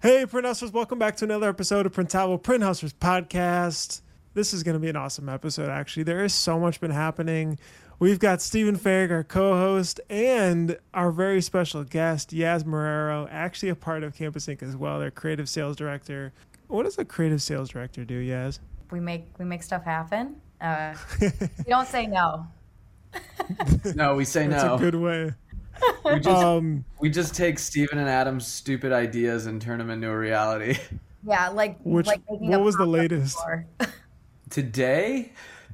Hey, Print Hustlers, welcome back to another episode of Printavo Print Hustlers podcast. This is going to be an awesome episode, actually. There is so much been happening. We've got Stephen Farrig, our co-host, and our very special guest, Yaz Marrero, actually a part of Campus Ink as well, their creative sales director. What does a creative sales director do, Yaz? We make stuff happen. We don't say no. No, we say That's no. a good way. We just take Steven and Adam's stupid ideas and turn them into a reality. Yeah, like What making was the pop-up latest? store. Today?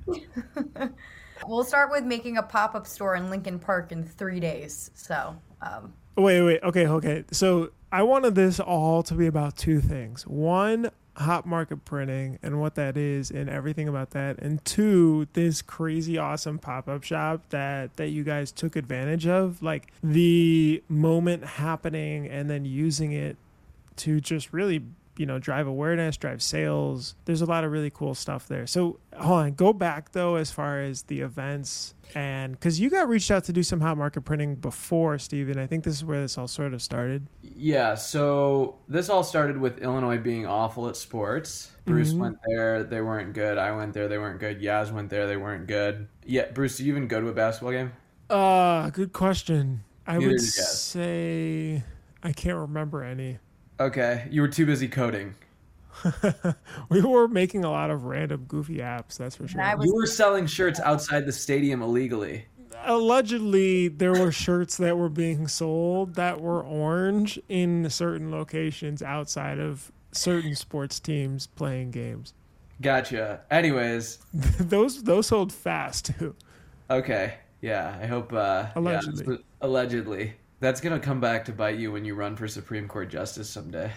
We'll start with making a pop-up store in Lincoln Park in 3 days. So, Wait. Okay. So I wanted this all to be about two things. One, hot market printing and what that is and everything about that. And two, this crazy awesome pop-up shop that you guys took advantage of. Like the moment happening and then using it to just really, drive awareness, drive sales. There's a lot of really cool stuff there. So hold on, go back though as far as the events, and because you got reached out to do some hot market printing before, Steven. I think this is where this all sort of started. Yeah, so this all started with Illinois being awful at sports. Bruce went there, they weren't good. I went there, they weren't good. Yaz went there, they weren't good. Yeah, Bruce, did you even go to a basketball game? Good question. I Neither would did Yaz. say I can't remember any. Okay, you were too busy coding. We were making a lot of random goofy apps, that's for sure. You were selling shirts outside the stadium illegally. Allegedly, there were shirts that were being sold that were orange in certain locations outside of certain sports teams playing games. Gotcha. Anyways, Those sold fast too. okay. Yeah, I hope... Allegedly. Yeah, allegedly. That's going to come back to bite you when you run for Supreme Court Justice someday.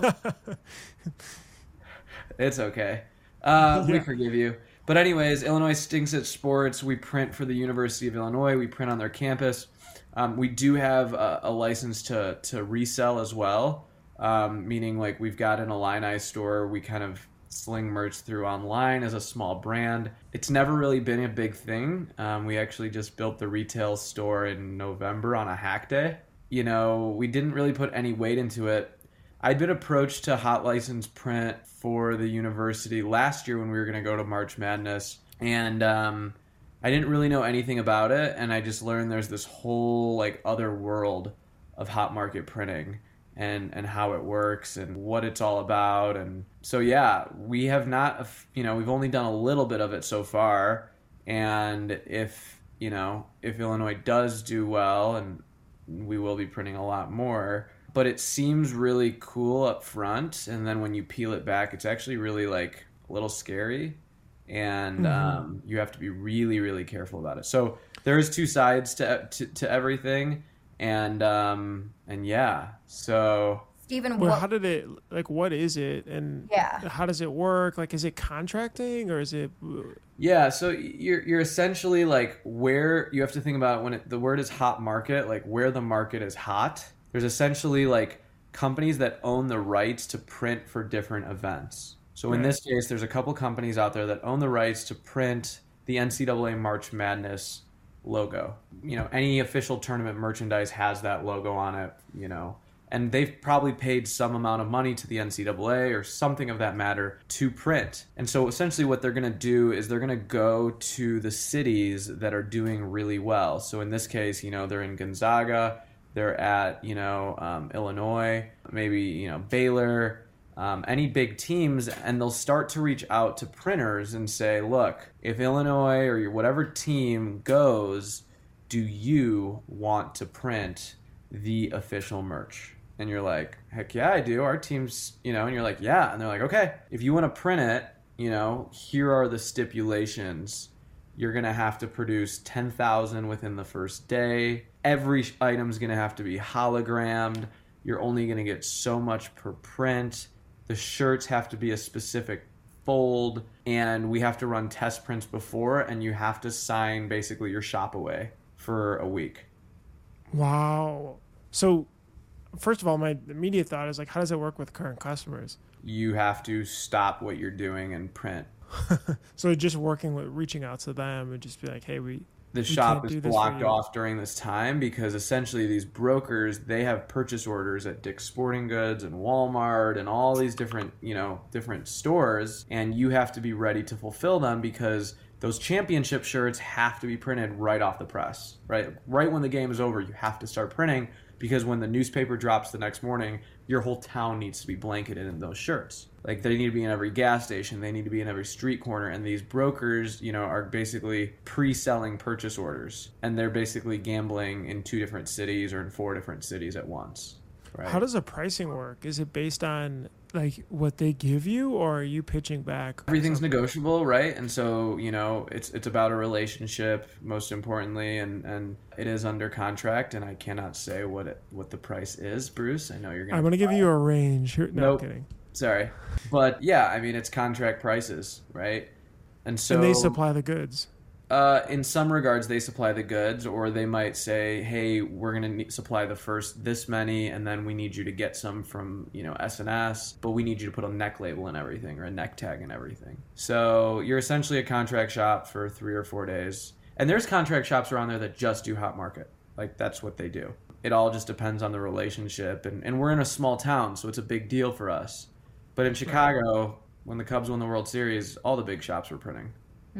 It's okay. We forgive you. But anyways, Illinois stinks at sports. We print for the University of Illinois. We print on their campus. We do have a license to resell as well, meaning like we've got an Illini store. We kind of sling merch through online as a small brand. It's never really been a big thing. We actually just built the retail store in November on a hack day. We didn't really put any weight into it. I'd been approached to hot license print for the university last year when we were going to go to March Madness, and I didn't really know anything about it, and I just learned there's this whole like other world of hot market printing and how it works and what it's all about. And so yeah, we have not, we've only done a little bit of it so far, and if Illinois does do well, and we will be printing a lot more. But it seems really cool up front, and then when you peel it back, it's actually really like a little scary, and you have to be really, really careful about it. So there's two sides to everything, and yeah. So Stephen, Well, how did it, like, what is it, and how does it work? Like, is it contracting or is it? yeah, so you're essentially like where you have to think about when the word is hot market, like where the market is hot. There's essentially like companies that own the rights to print for different events. So in this case, there's a couple companies out there that own the rights to print the NCAA March Madness logo. Any official tournament merchandise has that logo on it, and they've probably paid some amount of money to the NCAA or something of that matter to print. And so essentially what they're going to do is they're going to go to the cities that are doing really well. So in this case, they're in Gonzaga, they're at, Illinois, maybe, Baylor, any big teams, and they'll start to reach out to printers and say, look, if Illinois or whatever team goes, do you want to print the official merch? And you're like, heck yeah, I do. Our team's, and you're like, yeah. And they're like, okay, if you want to print it, here are the stipulations. You're going to have to produce 10,000 within the first day. Every item's going to have to be hologrammed. You're only going to get so much per print. The shirts have to be a specific fold. And we have to run test prints before. And you have to sign basically your shop away for a week. Wow. So, first of all, my immediate thought is like, how does it work with current customers? You have to stop what you're doing and print. So just reaching out to them and just be like, hey, we the We shop can't is do this for blocked you. off during this time because essentially these brokers, they have purchase orders at Dick's Sporting Goods and Walmart and all these different, different stores, and you have to be ready to fulfill them because those championship shirts have to be printed right off the press, right? Right when the game is over, you have to start printing because when the newspaper drops the next morning, your whole town needs to be blanketed in those shirts. Like they need to be in every gas station, they need to be in every street corner, and these brokers, are basically pre-selling purchase orders, and they're basically gambling in 2 different cities or in 4 different cities at once. Right? How does the pricing work? Is it based on like what they give you, or are you pitching back? Everything's negotiable, right? And so, it's about a relationship most importantly, and it is under contract, and I cannot say what the price is, Bruce. I know you're I'm gonna give you a range. No, Nope. I'm kidding. Sorry. But yeah, I mean, it's contract prices, right? And so And they supply the goods. in some regards, they supply the goods, or they might say, "Hey, we're going to supply the first this many, and then we need you to get some from S&S, but we need you to put a neck label and everything, or a neck tag and everything." So you're essentially a contract shop for 3 or 4 days, and there's contract shops around there that just do hot market, like that's what they do. It all just depends on the relationship, and we're in a small town, so it's a big deal for us. But in Chicago, when the Cubs won the World Series, all the big shops were printing.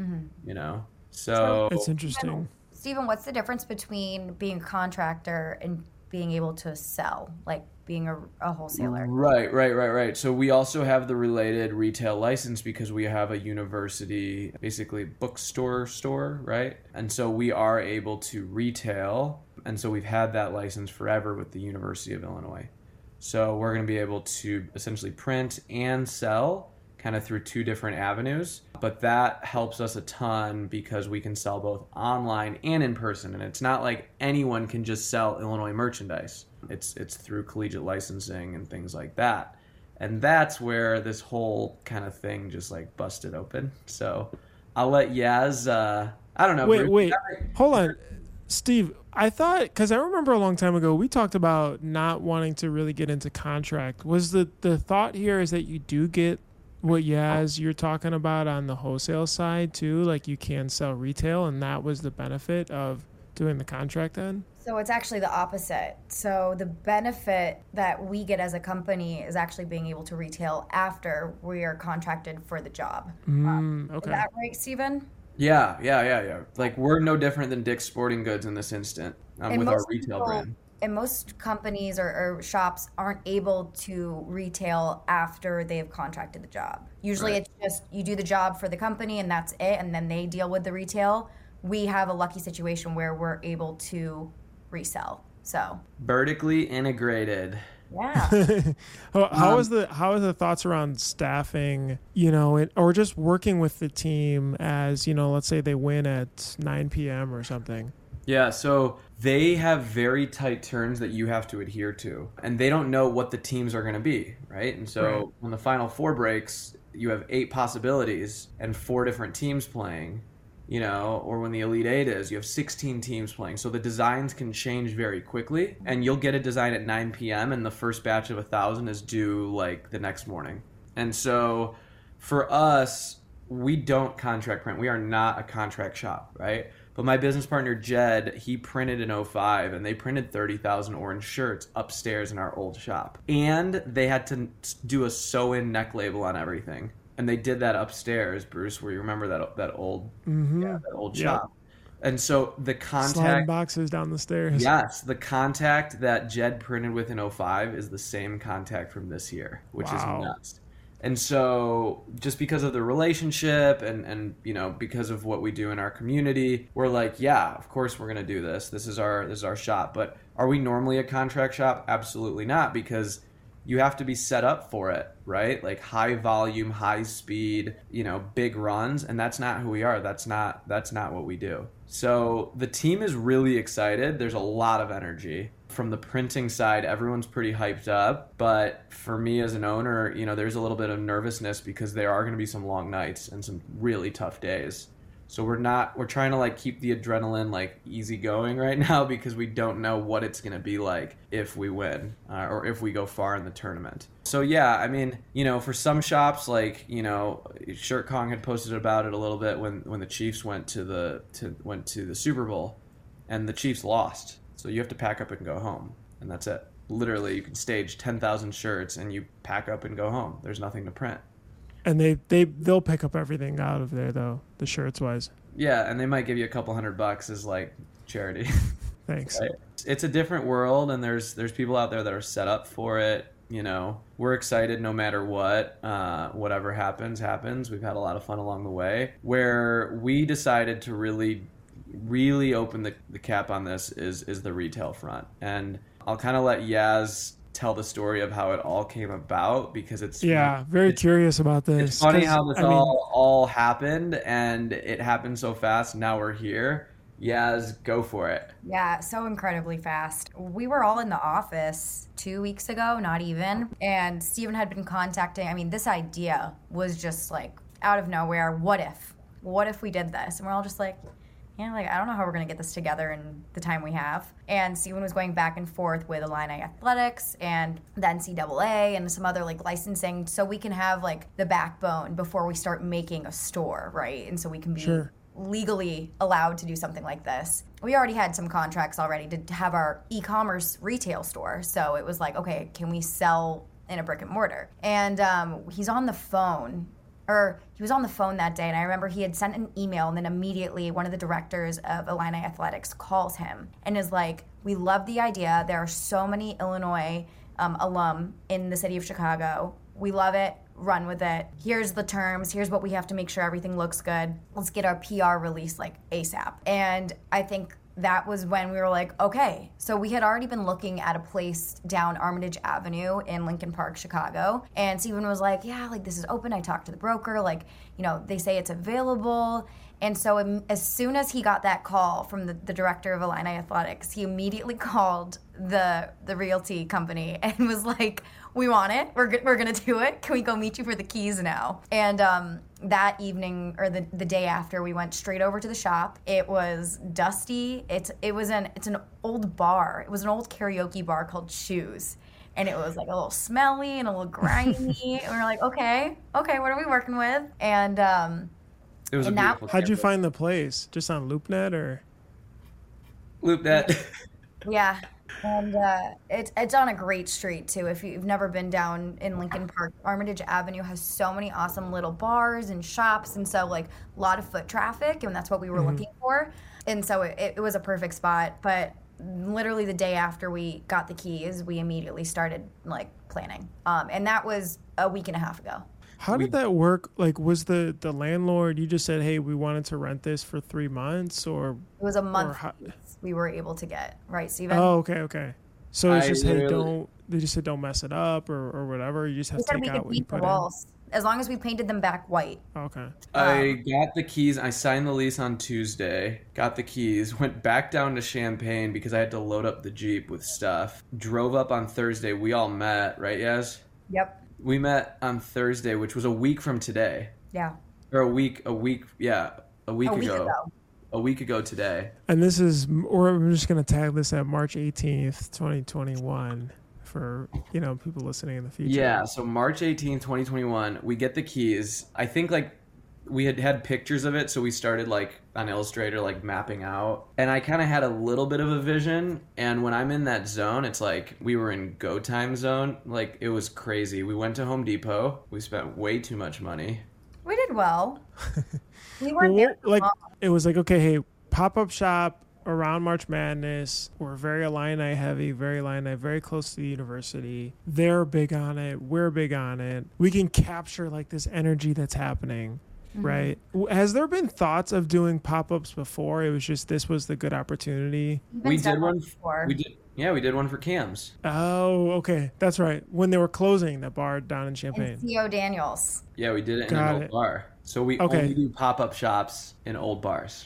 So It's interesting. Stephen, what's the difference between being a contractor and being able to sell, like being a wholesaler? Right. So we also have the related retail license because we have a university, basically bookstore store, right? And so we are able to retail, and so we've had that license forever with the University of Illinois. So we're going to be able to essentially print and sell kind of through 2 different avenues, but that helps us a ton because we can sell both online and in person, and it's not like anyone can just sell Illinois merchandise. It's through collegiate licensing and things like that, and that's where this whole kind of thing just like busted open. So I'll let Yaz. I don't know. Wait, Bruce, hold on, Steve. I thought, because I remember a long time ago we talked about not wanting to really get into contract. Was the thought here is that you do get what Yaz you're talking about on the wholesale side too, like you can sell retail, and that was the benefit of doing the contract then? So it's actually the opposite. So the benefit that we get as a company is actually being able to retail after we are contracted for the job. Is Okay. that right, Stephen? Yeah. Like we're no different than Dick's Sporting Goods in this instant with our retail brand. And most companies or shops aren't able to retail after they've contracted the job. Usually Right. it's just you do the job for the company and that's it, and then they deal with the retail. We have a lucky situation where we're able to resell. So Vertically integrated. yeah. How is the thoughts around staffing, or just working with the team as, let's say they win at 9 p.m. or something? Yeah, so they have very tight turns that you have to adhere to, and they don't know what the teams are going to be, right? And so when the Final Four breaks, you have 8 possibilities and 4 different teams playing, or when the Elite Eight is, you have 16 teams playing. So the designs can change very quickly, and you'll get a design at 9 p.m. and the first batch of 1,000 is due like the next morning. And so for us, we don't contract print. We are not a contract shop, right? But my business partner, Jed, he printed in '05, and they printed 30,000 orange shirts upstairs in our old shop. And they had to do a sew-in neck label on everything. And they did that upstairs, Bruce, where you remember that old shop. And so the Sliding contact... boxes down the stairs. Yes, the contact that Jed printed with in '05 is the same contact from this year, which is nuts. And so just because of the relationship and because of what we do in our community, we're like, yeah, of course we're going to do this. This is our shop. But are we normally a contract shop? Absolutely not, because you have to be set up for it, right? Like high volume, high speed, big runs, and that's not who we are. That's not what we do. So the team is really excited. There's a lot of energy. From the printing side, everyone's pretty hyped up, but for me as an owner, there's a little bit of nervousness because there are going to be some long nights and some really tough days. So we're trying to like keep the adrenaline like easy going right now because we don't know what it's going to be like if we win or if we go far in the tournament. So yeah, I mean, you know, for some shops, like, you know, Shirt Kong had posted about it a little bit when the Chiefs went to the Super Bowl and the Chiefs lost. So you have to pack up and go home, and that's it. Literally, you can stage 10,000 shirts and you pack up and go home. There's nothing to print. And they'll pick up everything out of there though, the shirts wise. Yeah, and they might give you a couple $100 as like charity. Thanks. Right? It's a different world, and there's people out there that are set up for it. You know, we're excited no matter what. Whatever happens. We've had a lot of fun along the way. Where we decided to really open the cap on this is the retail front, and I'll kind of let Yaz tell the story of how it all came about because it's very curious about this. It's funny how this all happened, and it happened so fast. Now we're here. Yaz, go for it. Yeah, so incredibly fast. We were all in the office 2 weeks ago, not even, and Steven had been contacting. I mean, this idea was just like out of nowhere. What if we did this? And we're all just like, yeah, like, I don't know how we're going to get this together in the time we have. And Steven was going back and forth with Illini Athletics and the NCAA and some other, like, licensing so we can have, like, the backbone before we start making a store, right? And so we can be legally allowed to do something like this. We already had some contracts already to have our e-commerce retail store. So it was like, okay, can we sell in a brick and mortar? And he's on the phone. Or he was on the phone that day, and I remember he had sent an email, and then immediately one of the directors of Illini Athletics calls him and is like, we love the idea. There are so many Illinois alum in the city of Chicago. We love it. Run with it. Here's the terms. Here's what we have to make sure everything looks good. Let's get our PR release like ASAP. And I think that was when we were like, okay. So we had already been looking at a place down Armitage Avenue in Lincoln Park, Chicago. And Steven was like, yeah, like this is open. I talked to the broker. Like, you know, they say it's available. And so as soon as he got that call from the director of Illini Athletics, he immediately called the realty company and was like, we want it. We're going to do it. Can we go meet you for the keys now? And that evening or the day after, we went straight over to the shop. It was dusty. It's an old bar. It was an old karaoke bar called Shoes. And it was like a little smelly and a little grimy. And we were like, okay, what are we working with? And it was beautiful. How'd you find the place? Just on LoopNet or? LoopNet. Yeah. And it's on a great street, too. If you've never been down in Lincoln Park, Armitage Avenue has so many awesome little bars and shops. And so, like, a lot of foot traffic, and that's what we were looking for. And so it was a perfect spot. But literally the day after we got the keys, we immediately started, like, planning. And that was a week and a half ago. How did that work? Like, was the landlord, you just said, hey, we wanted to rent this for 3 months, or? It was a month we were able to get, right, Steven? Oh, okay. So it's just, hey, they just said don't mess it up or whatever. You just have to take out what you put in. As long as we painted them back white. Okay. I got the keys. I signed the lease on Tuesday. Got the keys. Went back down to Champaign because I had to load up the Jeep with stuff. Drove up on Thursday. We all met, right, Yaz? Yep. We met on Thursday, which was a week from today. Yeah. Or a week ago. A week ago today. And this is, or I'm just going to tag this at March 18th, 2021 for, people listening in the future. Yeah, so March 18th, 2021, we get the keys. I think, like, we had pictures of it, so we started, like, on Illustrator, like, mapping out. And I kind of had a little bit of a vision, and when I'm in that zone, it's like we were in go time zone. Like, it was crazy. We went to Home Depot. We spent way too much money. We did well. We weren't there for long. It was like, okay, hey, pop-up shop around March Madness. We're very Illini heavy, very close to the university. They're big on it. We're big on it. We can capture like this energy that's happening, right? Has there been thoughts of doing pop-ups before? It was just this was the good opportunity. We did one before. We did one for Cam's. Oh, okay. That's right. When they were closing that bar down in Champaign. And C.O. Daniels. Yeah, we did it in an old bar. So we only do pop-up shops in old bars.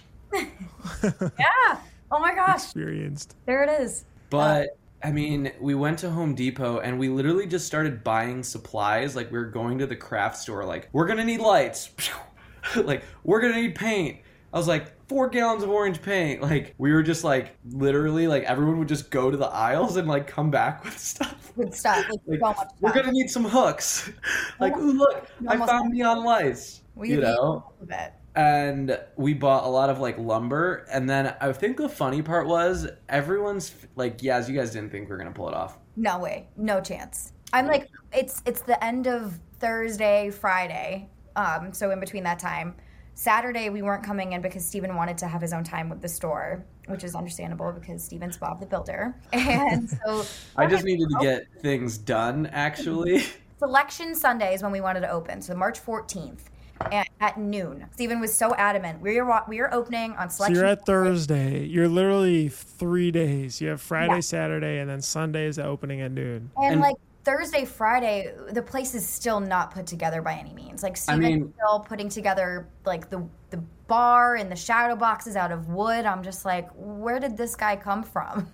Yeah. Oh my gosh. Experienced. There it is. But I mean, we went to Home Depot and we literally just started buying supplies. Like, we were going to the craft store. Like, we're going to need lights. Like, we're going to need paint. I was like, 4 gallons of orange paint. Like, we were just like, literally, like, everyone would just go to the aisles and like come back with stuff. With stuff. Like, Like, so much we're stuff. gonna need some hooks. Like, ooh, look, I Almost found neon lights. We You know? a bit. And we bought a lot of like lumber. And then I think the funny part was everyone's like, yes, you guys didn't think we were gonna pull it off. No way. No chance. I'm like, it's the end of Thursday, Friday. So in between that time. Saturday, we weren't coming in because Steven wanted to have his own time with the store, which is understandable because Steven's Bob the Builder. And so I just needed to get things done, actually. Selection Sunday is when we wanted to open, so March 14th and at noon. Steven was so adamant. We are opening on So Selection you're at Thursday. You're literally 3 days. You have Friday, Yeah. Saturday, and then Sunday is the opening at noon. And like Thursday, Friday, the place is still not put together by any means. Like Steven's still putting together like the bar and the shadow boxes out of wood. I'm just like, where did this guy come from?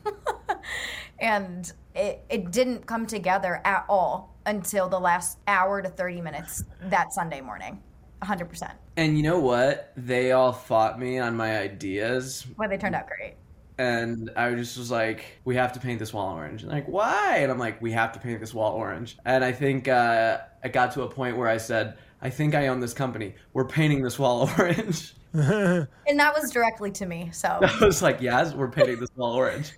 And it didn't come together at all until the last hour to 30 minutes that Sunday morning. 100%. And you know what? They all fought me on my ideas. Well, they turned out great. And I just was like, we have to paint this wall orange. And like, why? And I'm like, we have to paint this wall orange. And I think I got to a point where I said, I think I own this company. We're painting this wall orange. And that was directly to me. So I was like, yes, we're painting this wall orange.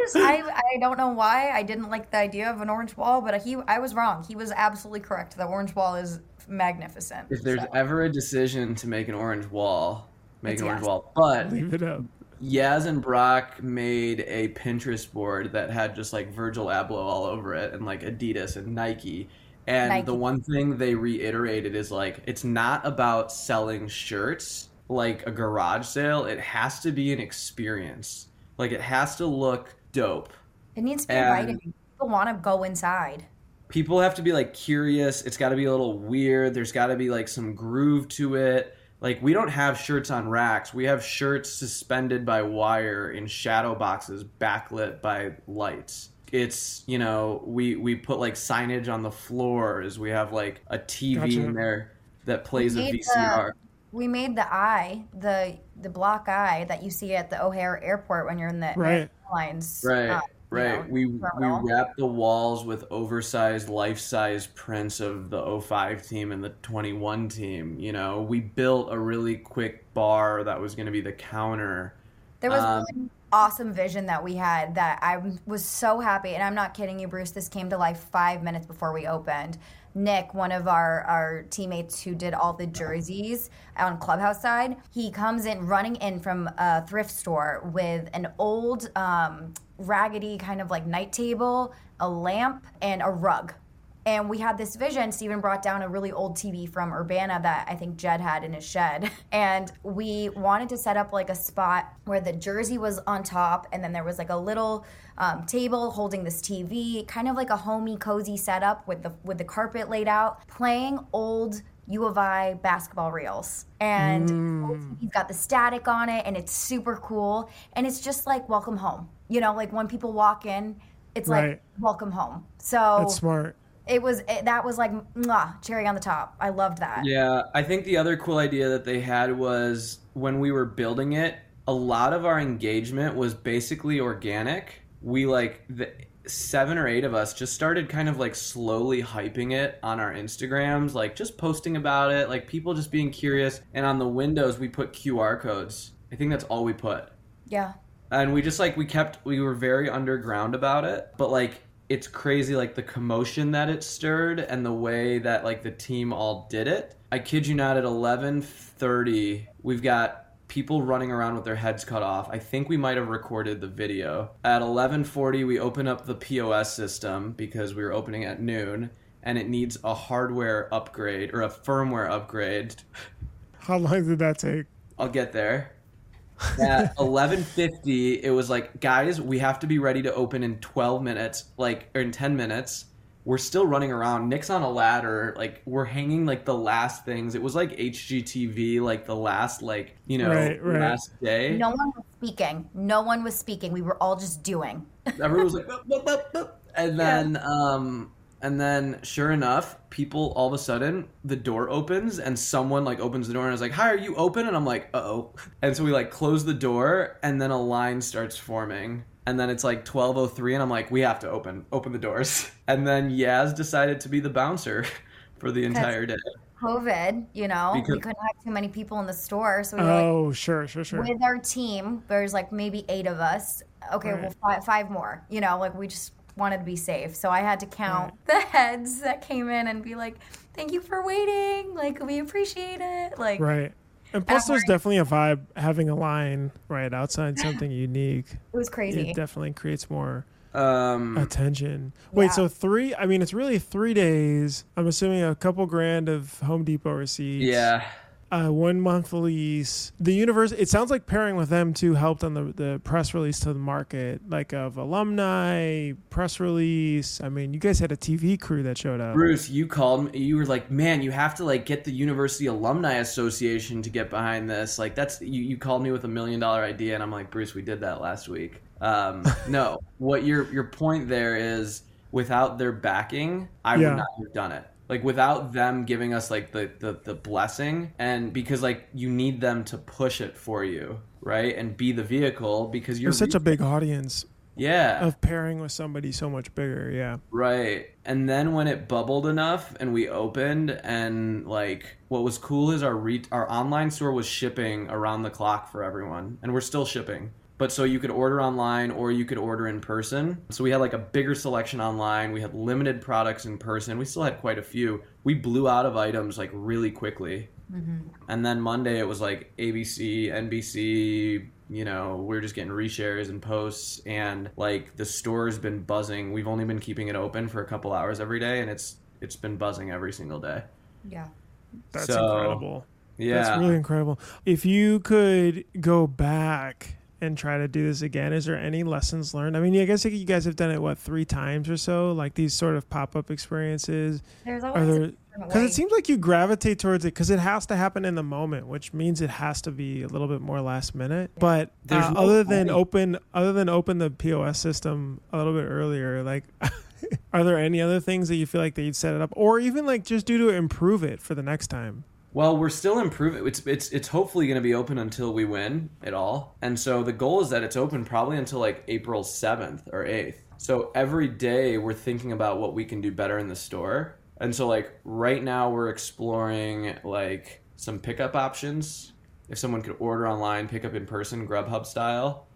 I don't know why I didn't like the idea of an orange wall, but I was wrong. He was absolutely correct. The orange wall is magnificent. If there's ever a decision to make an orange wall, make It's an orange Yaz. wall. But Leave it up. Yaz and Brock made a Pinterest board that had just like Virgil Abloh all over it and like Adidas and Nike. And Nike. the one thing they reiterated is like, it's not about selling shirts like a garage sale. It has to be an experience. Like it has to look dope. It needs to be And- inviting. People want to go inside. People have to be like curious. It's got to be a little weird. There's got to be like some groove to it. Like we don't have shirts on racks. We have shirts suspended by wire in shadow boxes backlit by lights. It's, you know, we put like signage on the floors. We have like a TV Gotcha. in there that plays a We made VCR. We made the eye, the block eye that you see at the O'Hare Airport when you're in the Right. airlines. Right. Right. know, We terminal. wrapped the walls with oversized life-size prints of the 05 team and the 21 team. You know, we built a really quick bar that was going to be the counter. There was one awesome vision that we had that I was so happy, and I'm not kidding you, Bruce. This came to life 5 minutes before we opened. Nick, one of our teammates who did all the jerseys on Clubhouse side, he comes in running in from a thrift store with an old raggedy kind of like night table, a lamp, and a rug. And we had this vision. Steven brought down a really old TV from Urbana that I think Jed had in his shed. And we wanted to set up like a spot where the jersey was on top, and then there was like a little table holding this TV, kind of like a homey, cozy setup with the carpet laid out, playing old U of I basketball reels. And he's got the static on it, and it's super cool. And it's just like welcome home. You know, like when people walk in, it's Right. like welcome home. So That's smart. that was like mwah, cherry on the top. I loved that. Yeah, I think the other cool idea that they had was when we were building it, a lot of our engagement was basically organic. We the 7 or 8 of us just started kind of like slowly hyping it on our Instagrams, like just posting about it, like people just being curious. And on the windows, we put QR codes. I think that's all we put. Yeah. And we just we were very underground about it, but like it's crazy like the commotion that it stirred and the way that like the team all did it. I kid you not, at 11:30 we've got people running around with their heads cut off. I think we might have recorded the video. At 11:40 we open up the POS system because we were opening at noon and it needs a hardware upgrade or a firmware upgrade. How long did that take? I'll get there. At 11:50, it was like, guys, we have to be ready to open in 12 minutes, or in 10 minutes. We're still running around. Nick's on a ladder. Like, we're hanging, like, the last things. It was like HGTV, like, the last, like, you know, Right. last day. No one was speaking. No one was speaking. We were all just doing. Everyone was like, "Bup, bup, bup, bup." And then And then sure enough, people, all of a sudden, the door opens and someone like opens the door and is like, "Hi, are you open?" And I'm like, "Uh-oh." And so we like close the door and then a line starts forming. And then it's like 12:03 and I'm like, "We have to open the doors." And then Yaz decided to be the bouncer for the entire day. COVID, we couldn't have too many people in the store. So we were Oh, sure. with our team, there's like maybe 8 of us. Okay, Right. well, five more, like we just wanted to be safe. So I had to count the heads that came in and be like, "Thank you for waiting. Like, we appreciate it." Like, Right. And plus, there's definitely a vibe having a line right outside something unique. it was crazy. It definitely creates more Um, attention. Wait, Yeah. so it's really 3 days. I'm assuming a couple grand of Home Depot receipts. yeah. 1 month lease. The universe. It sounds like pairing with them too helped on the press release to the market, like of alumni press release. I mean, you guys had a TV crew that showed up. Bruce, you called me. You were like, "Man, you have to like get the University Alumni Association to get behind this." Like that's you called me with $1 million idea, and I'm like, "Bruce, we did that last week." No, what your point there is, without their backing, I Yeah. would not have done it. Like without them giving us like the blessing, and because like you need them to push it for you, right, and be the vehicle because you're You're such a big audience yeah. of pairing with somebody so much bigger. Yeah. Right. And then when it bubbled enough and we opened, and like what was cool is our online store was shipping around the clock for everyone, and we're still shipping. But so you could order online or you could order in person. So we had like a bigger selection online. We had limited products in person. We still had quite a few. We blew out of items like really quickly. And then Monday it was like ABC, NBC, we were just getting reshares and posts, and like the store's been buzzing. We've only been keeping it open for a couple hours every day, and it's been buzzing every single day. Yeah. That's So, incredible. Yeah. That's really incredible. If you could go back and try to do this again, is there any lessons learned? I mean, I guess you guys have done it 3 times or so, like these sort of pop-up experiences. There's Are always there, because it seems like you gravitate towards it because it has to happen in the moment, which means it has to be a little bit more last minute. But There's no other than point. open the POS system a little bit earlier, like are there any other things that you feel like that you'd set it up, or even like just do to improve it for the next time? Well, we're still improving. It's hopefully going to be open until we win it all. And so the goal is that it's open probably until like April 7th or 8th. So every day we're thinking about what we can do better in the store. And so like right now we're exploring like some pickup options. If someone could order online, pick up in person, Grubhub style.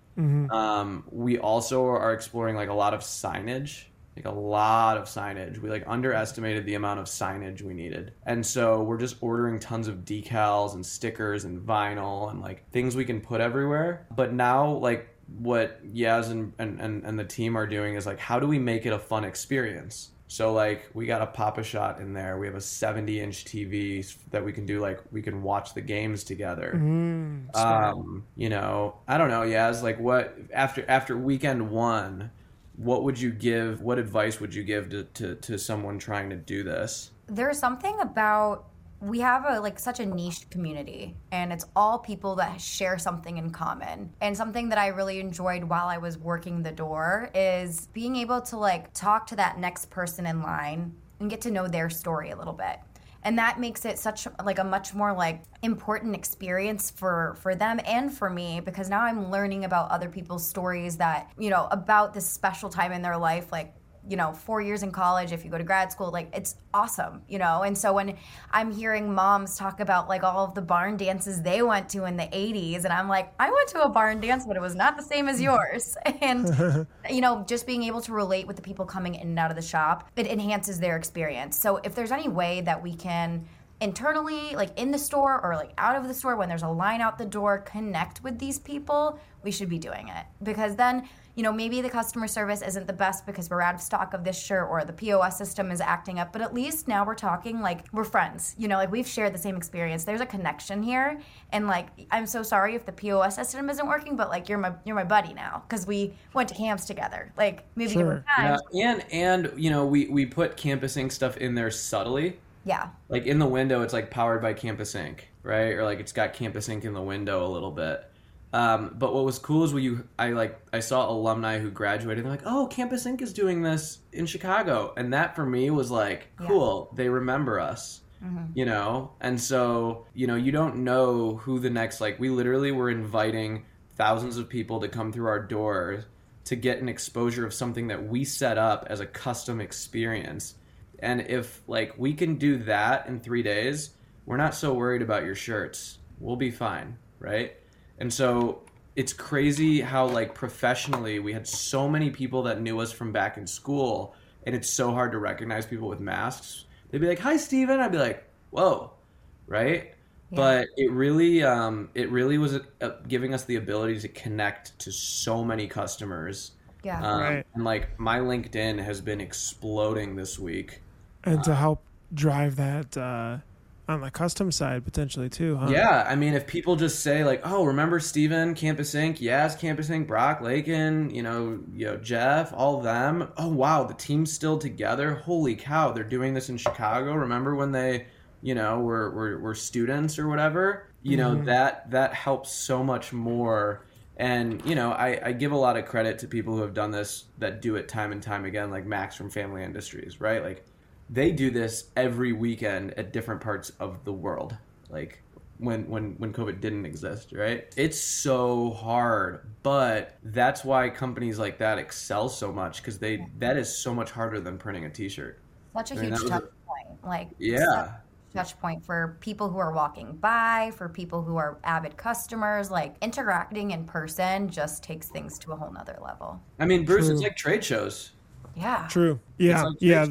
We also are exploring like a lot of signage. Like a lot of signage. We like underestimated the amount of signage we needed. And so we're just ordering tons of decals and stickers and vinyl and like things we can put everywhere. But now like what Yaz and the team are doing is like, how do we make it a fun experience? So like we got a Pop-A-Shot in there. We have a 70-inch TV that we can do, like we can watch the games together. I don't know, Yaz, like what after weekend 1, what advice would you give to someone trying to do this? There's something about, we have such a niche community, and it's all people that share something in common. And something that I really enjoyed while I was working the door is being able to talk to that next person in line and get to know their story a little bit. And that makes it such a much more important experience for them and for me, because now I'm learning about other people's stories that, about this special time in their life, 4 years in college, if you go to grad school, it's awesome, And so when I'm hearing moms talk about all of the barn dances they went to in the 80s, and I'm like, I went to a barn dance, but it was not the same as yours. And, just being able to relate with the people coming in and out of the shop, it enhances their experience. So if there's any way that we can internally, in the store or out of the store, when there's a line out the door, connect with these people, we should be doing it. Because then, maybe the customer service isn't the best because we're out of stock of this shirt, or the POS system is acting up, but at least now we're talking we're friends, we've shared the same experience. There's a connection here, and I'm so sorry if the POS system isn't working, but you're my buddy now because we went to camps together, maybe Sure. times. Yeah, and we put Campus Ink stuff in there subtly. Yeah. In the window, it's powered by Campus Ink, right? Or it's got Campus Ink in the window a little bit. But what was cool is I saw alumni who graduated. They're like, "Oh, Campus Ink is doing this in Chicago," and that for me was like, cool. They remember us, you know. And so, you know, you don't know who the next, like, we literally were inviting thousands of people to come through our doors to get an exposure of something that we set up as a custom experience. And if, like, we can do that in 3 days, we're not so worried about your shirts. We'll be fine, right? And so it's crazy how, like, professionally we had so many people that knew us from back in school, and it's so hard to recognize people with masks. They'd be like, "Hi, Steven." I'd be like, "Whoa," right? Yeah. But it really was giving us the ability to connect to so many customers. Yeah. Right. And, like, my LinkedIn has been exploding this week. And to help drive that on the custom side potentially too, huh? Yeah, I mean, if people just say, like, "Oh, remember Steven, Campus Ink?" Yes, Campus Ink, Brock, Lakin, you know, Jeff, all of them. "Oh, wow, the team's still together. Holy cow, they're doing this in Chicago. Remember when they, you know, were students or whatever?" You know, that helps so much more. And, you know, I give a lot of credit to people who have done this, that do it time and time again, like Max from Family Industries, right? Like, they do this every weekend at different parts of the world, like when COVID didn't exist, right? It's so hard, but that's why companies like that excel so much, because that is so much harder than printing a T-shirt. Such a huge touch point, like touch point for people who are walking by, for people who are avid customers. Like, interacting in person just takes things to a whole nother level. I mean, Bruce, it's like trade shows. Yeah. True. Yeah. Like yeah.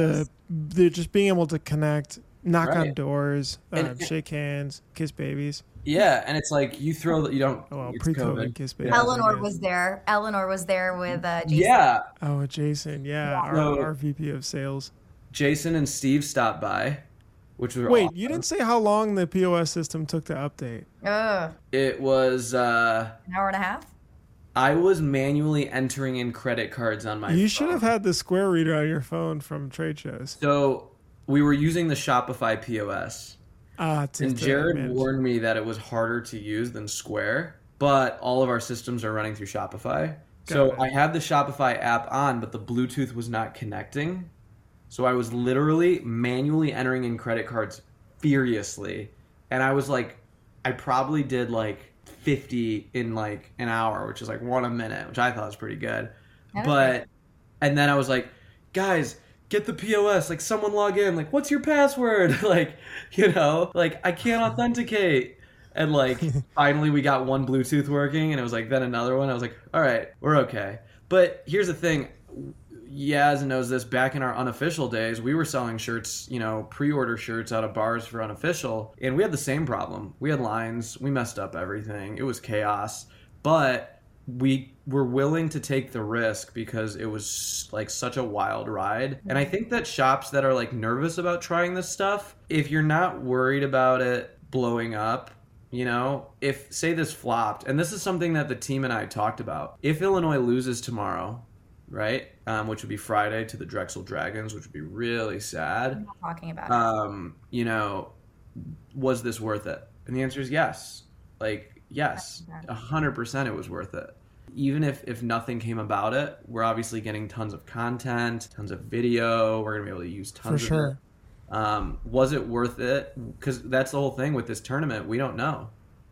The just being able to connect, knock on doors, shake hands, kiss babies. Yeah, and it's like you don't. Oh, well, pre-COVID kiss babies. Eleanor was there. Eleanor was there with Jason. Yeah. Oh, Jason. Yeah, our VP of sales. Jason and Steve stopped by, which was Wait, awesome. You didn't say how long the POS system took to update. It was an hour and a half. I was manually entering in credit cards on my phone. You should have had the Square reader on your phone from trade shows. So we were using the Shopify POS. And Jared warned me that it was harder to use than Square, but all of our systems are running through Shopify. So I had the Shopify app on, but the Bluetooth was not connecting. So I was literally manually entering in credit cards furiously. And I was like, I probably did like 50 in like an hour, which is like 1 a minute, which I thought was pretty good. And then I was like, "Guys, get the POS, like someone log in, like what's your password?" Like, you know, like I can't authenticate. And like finally we got one Bluetooth working, and it was like then another one. I was like, all right, we're okay. But here's the thing. Yaz knows this, back in our unofficial days, we were selling shirts, you know, pre-order shirts out of bars for unofficial, and we had the same problem. We had lines, we messed up everything, it was chaos, but we were willing to take the risk because it was like such a wild ride. And I think that shops that are like nervous about trying this stuff, if you're not worried about it blowing up, you know, if say this flopped, and this is something that the team and I talked about, if Illinois loses tomorrow, right? Which would be Friday to the Drexel Dragons, which would be really sad. I'm not talking about it. You know, was this worth it? And the answer is yes. Like, yes, 100% it was worth it. Even if nothing came about it, we're obviously getting tons of content, tons of video. We're going to be able to use tons of it. Was it worth it? Because that's the whole thing with this tournament. We don't know.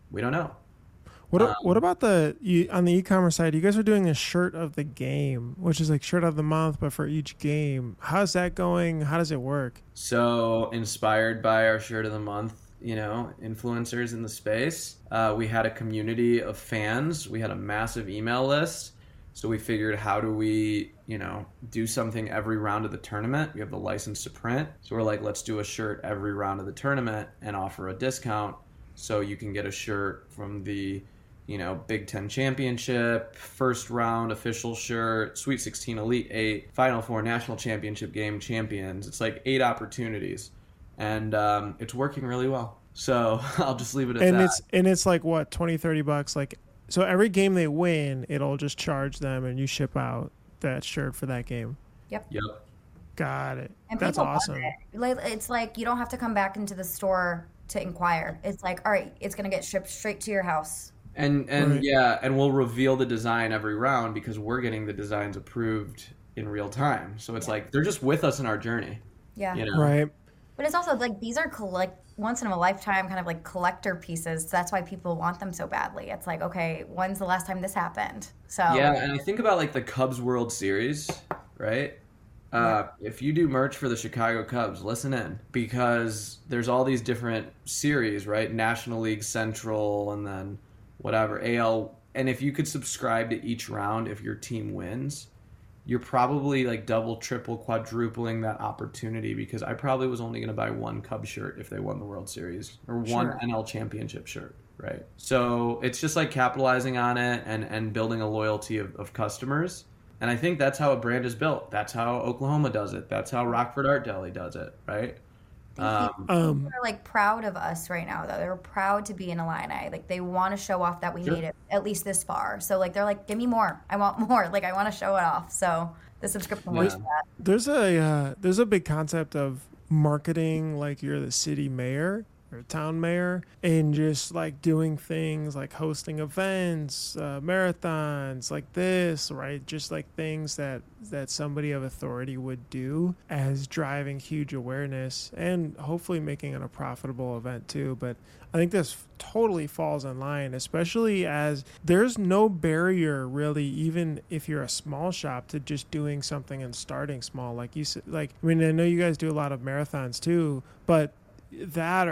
What about on the e-commerce side? You guys are doing a shirt of the game, which is like shirt of the month, but for each game. How's that going? How does it work? So inspired by our shirt of the month, you know, influencers in the space, we had a community of fans. We had a massive email list. So we figured, how do we, you know, do something every round of the tournament? We have the license to print. So we're like, let's do a shirt every round of the tournament and offer a discount. So you can get a shirt from the, you know, Big Ten Championship, first round official shirt, Sweet 16 Elite 8, Final Four National Championship game champions. It's like 8 opportunities, and it's working really well. So I'll just leave it at that. It's like what, $20-$30? Like, so every game they win, it'll just charge them, and you ship out that shirt for that game. Yep. Got it. And that's awesome. It's like you don't have to come back into the store to inquire. It's like, all right, it's gonna get shipped straight to your house. And Right. yeah, and we'll reveal the design every round because we're getting the designs approved in real time. So it's Yeah. like they're just with us in our journey, Yeah. you know? Right. But it's also like these are collect once in a lifetime kind of like collector pieces. That's why people want them so badly. It's like, okay, when's the last time this happened? Yeah, So, and I think about like the Cubs World Series, right? yeah. If you do merch for the Chicago Cubs, listen in because there's all these different series, right? National League Central and then whatever, AL. And if you could subscribe to each round if your team wins, you're probably like double, triple, quadrupling that opportunity because I probably was only going to buy one Cub shirt if they won the World Series or one Sure. NL championship shirt, right? So it's just like capitalizing on it and building a loyalty of customers. And I think that's how a brand is built. That's how Oklahoma does it. That's how Rockford Art Deli does it, right? I think people Um, are like proud of us right now, though. They're proud to be an Illini. Like they want to show off that we Sure. made it at least this far. So like they're like, give me more. I want more. Like I want to show it off. So the subscription works Yeah. for that. there's a big concept of marketing like you're the city mayor or town mayor and just like doing things like hosting events, marathons like this, right? Just like things that somebody of authority would do as driving huge awareness and hopefully making it a profitable event too. But I think this totally falls in line, especially as there's no barrier really, even if you're a small shop, to just doing something and starting small. Like you said, like, I mean, I know you guys do a lot of marathons too, but that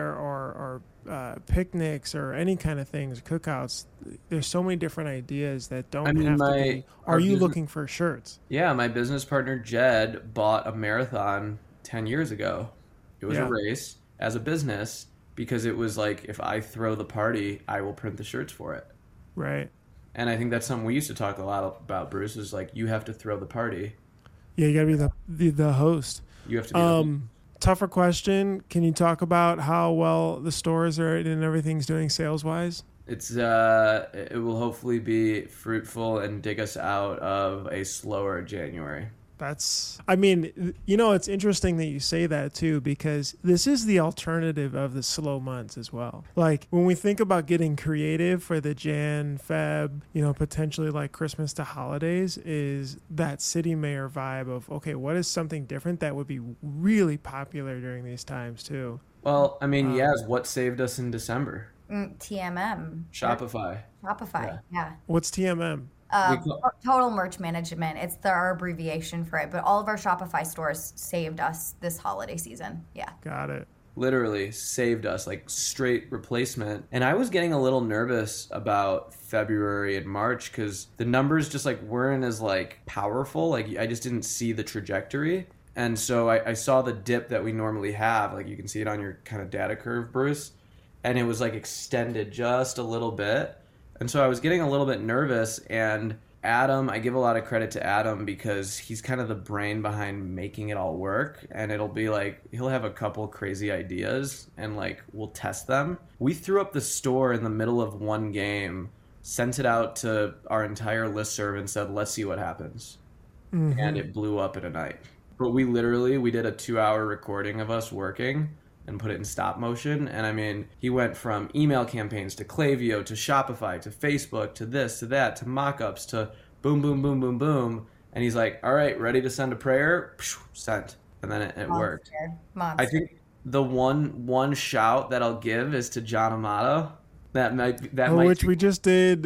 or picnics or any kind of things, cookouts, there's so many different ideas that I don't mean, have to be, our are you business, looking for shirts? yeah, my business partner Jed bought a marathon 10 years ago. It was a Yeah, race as a business because it was like, if I throw the party, I will print the shirts for it. right. And I think that's something we used to talk a lot about, Bruce, is like, you have to throw the party. Yeah, you gotta be the host. You have to be the Tougher question. Can you talk about how well the stores are and everything's doing sales wise? It's it will hopefully be fruitful and dig us out of a slower January. I mean, you know, it's interesting that you say that too, because this is the alternative of the slow months as well. Like when we think about getting creative for the Jan, Feb, you know, potentially like Christmas to holidays, is that city mayor vibe of, okay, what is something different that would be really popular during these times too? Well, I mean, Um, yes, what saved us in December? TMM. Shopify. Shopify. Yeah. what's TMM? We call, Total Merch Management. It's our abbreviation for it. But all of our Shopify stores saved us this holiday season. Yeah. Got it. literally saved us, like straight replacement. And I was getting a little nervous about February and March because the numbers just like weren't as like powerful. Like I just didn't see the trajectory. And so I saw the dip that we normally have. Like you can see it on your kind of data curve, Bruce. And it was like extended just a little bit. And so I was getting a little bit nervous. And Adam, I give a lot of credit to Adam because he's kind of the brain behind making it all work. And it'll be like, he'll have a couple crazy ideas and like we'll test them. We threw up the store in the middle of one game, sent it out to our entire listserv and said, let's see what happens. Mm-hmm. And it blew up in a night. But we did a 2-hour recording of us working and put it in stop motion. And I mean, he went from email campaigns to Klaviyo to Shopify to Facebook to this to that to mock-ups to boom, boom, boom, boom, boom. And he's like, all right, ready to send a prayer? Sent. And then it worked. Monster. I think the one shout that I'll give is to John Amato. Which we just did.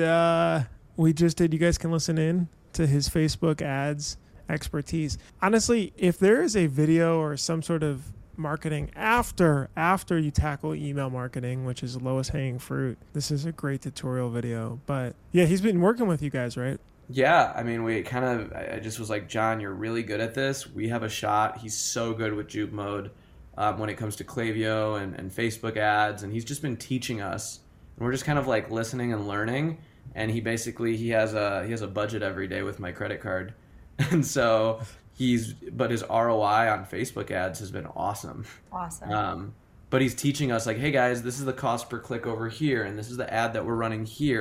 You guys can listen in to his Facebook ads expertise. Honestly, if there is a video or some sort of marketing after you tackle email marketing, which is the lowest hanging fruit, this is a great tutorial video. But yeah, he's been working with you guys, right? Yeah, I mean, I just was like, John, you're really good at this. We have a shot. He's so good with Juke Mode when it comes to Klaviyo and Facebook ads. And he's just been teaching us. And we're just kind of like listening and learning. And he has a budget every day with my credit card. And so but his ROI on Facebook ads has been awesome. But he's teaching us like, hey guys, this is the cost per click over here. And this is the ad that we're running here. And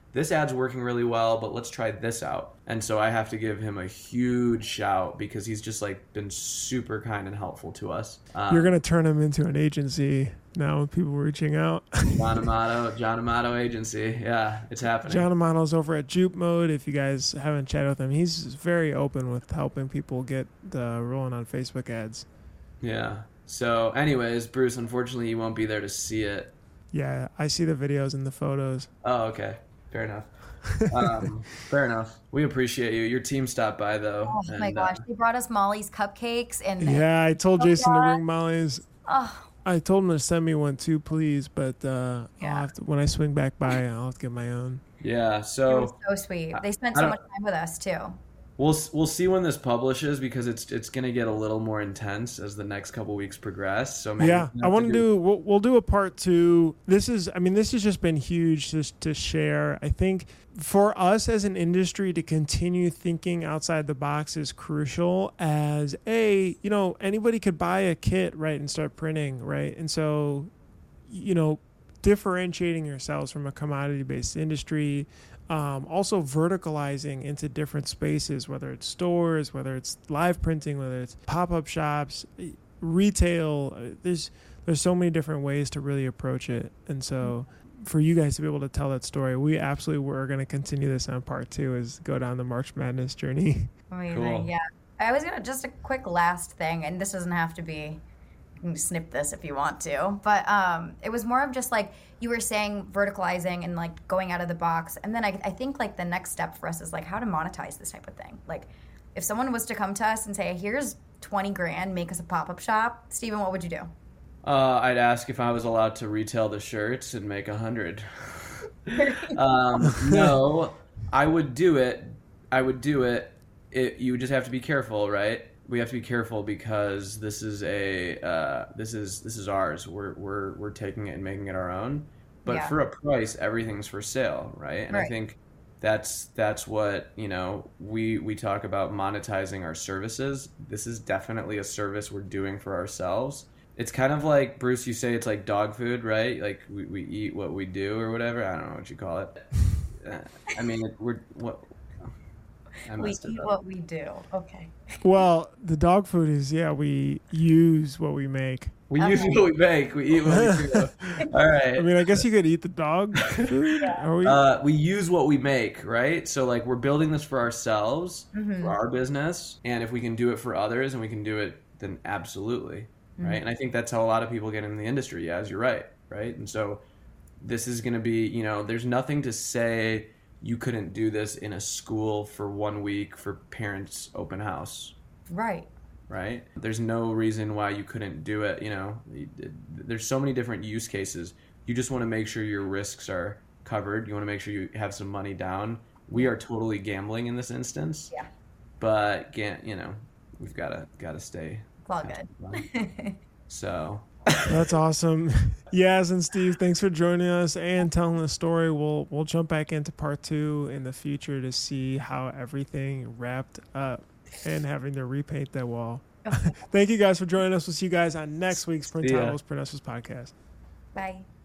this ad's working really well, but let's try this out. And so I have to give him a huge shout because he's just like been super kind and helpful to us. You're going to turn him into an agency now with people reaching out. John Amato Agency. Yeah, it's happening. John Amato's over at Jupe Mode. If you guys haven't chatted with him, he's very open with helping people get rolling on Facebook ads. Yeah. So anyways, Bruce, unfortunately you won't be there to see it. Yeah, I see the videos and the photos. Oh, okay. Fair enough. Fair enough. We appreciate you. Your team stopped by though. Oh my gosh, they brought us Molly's cupcakes and yeah, I told Jason to bring Molly's. Oh. I told him to send me one too, please. But I'll have to, when I swing back by, I'll have to get my own. Yeah. It So was so sweet. They spent so much time with us too. we'll see when this publishes because it's gonna get a little more intense as the next couple weeks progress. So maybe yeah, I want to do. We'll do a part 2. This has just been huge just to share. I think for us as an industry to continue thinking outside the box is crucial. As anybody could buy a kit, right, and start printing, right, and so differentiating yourselves from a commodity-based industry. Also verticalizing into different spaces, whether it's stores, whether it's live printing, whether it's pop-up shops, retail. There's so many different ways to really approach it. And so for you guys to be able to tell that story, we absolutely were going to continue this on part 2 is go down the March Madness journey. Amazing. Cool. Yeah. I was going to just a quick last thing, and this doesn't have to be, you can snip this if you want to, but it was more of just like you were saying, verticalizing and like going out of the box. And then I think like the next step for us is like how to monetize this type of thing. Like if someone was to come to us and say, here's 20 grand, make us a pop-up shop, Steven, what would you do? I'd ask if I was allowed to retail the shirts and make 100. No, I would do it. You just have to be careful, right? We have to be careful because this is this is ours. We're taking it and making it our own. But for a price, everything's for sale, right? And I think that's what we talk about monetizing our services. This is definitely a service we're doing for ourselves. It's kind of like, Bruce, you say it's like dog food, right? Like we eat what we do or whatever. I don't know what you call it. I mean, we eat what we do. Okay. Well, the dog food is, we use what we make. We use what we make. We eat what we do. All right. I mean, I guess you could eat the dog food. We use what we make, right? So, like, we're building this for ourselves, for our business. And if we can do it for others and we can do it, then absolutely, right? And I think that's how a lot of people get in the industry. Yeah, you're right? And so this is going to be, there's nothing to say you couldn't do this in a school for 1 week for parents' open house. Right. There's no reason why you couldn't do it. There's so many different use cases. You just want to make sure your risks are covered. You want to make sure you have some money down. We are totally gambling in this instance. Yeah. But we've got to stay. It's all good. So. That's awesome. Yaz and Steve, thanks for joining us and telling the story. We'll jump back into part 2 in the future to see how everything wrapped up and having to repaint that wall. Thank you guys for joining us. We'll see you guys on next week's Print Titles, Print Hustlers podcast. Bye.